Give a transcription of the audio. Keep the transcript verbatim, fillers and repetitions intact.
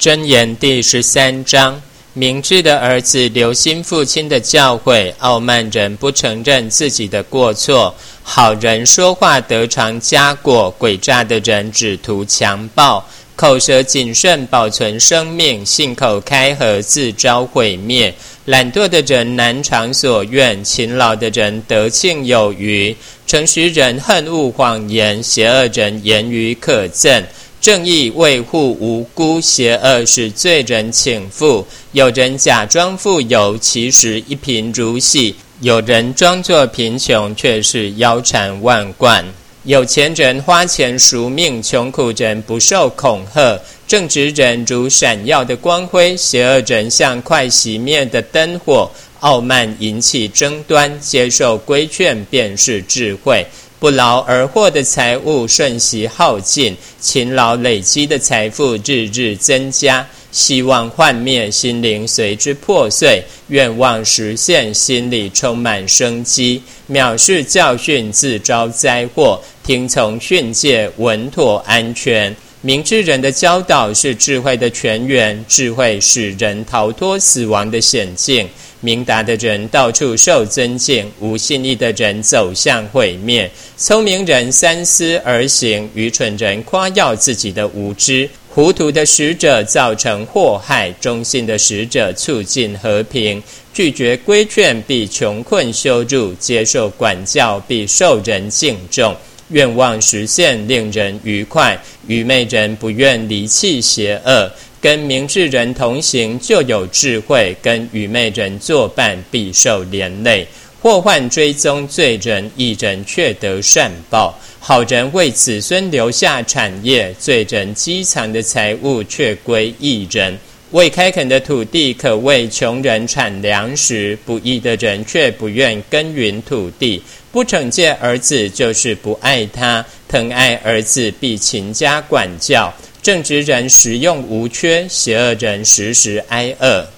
箴言第十三章，明智的儿子留心父亲的教诲，傲慢人不承认自己的过错。好人说话得偿佳果，诡诈的人只图强暴。口舌谨慎，保存生命；信口开河，自招毁灭。懒惰的人难偿所愿，勤劳的人得庆有余。诚实人恨恶谎言，邪恶人言语可憎。正义维护无辜，邪恶使罪人倾覆。有人假装富有，其实一贫如洗；有人装作贫穷，却是腰缠万贯。有钱人花钱赎命，穷苦人不受恐吓。正直人如闪耀的光辉，邪恶人像快熄灭的灯火。傲慢引起争端，接受规劝便是智慧。不劳而获的财物瞬息耗尽，勤劳累积的财富日日增加。希望幻灭，心灵随之破碎；愿望实现，心里充满生机。藐视教训，自招灾祸；听从训诫，稳妥安全。明智人的教导是智慧的泉源，智慧使人逃脱死亡的险境。明达的人到处受尊敬，无信义的人走向毁灭。聪明人三思而行，愚蠢人夸耀自己的无知。糊涂的使者造成祸害，忠信的使者促进和平。拒绝规劝必穷困羞辱，接受管教必受人敬重。愿望实现，令人愉快。愚昧人不愿离弃邪恶。跟明智人同行，就有智慧；跟愚昧人作伴，必受连累。祸患追踪罪人，义人却得善报。好人为子孙留下产业，罪人积藏的财物却归义人。未开垦的土地可为穷人产粮食，不义的人却不愿耕耘土地。不惩戒儿子就是不爱他，疼爱儿子必勤加管教。正直人食用无缺，邪恶人时时挨饿。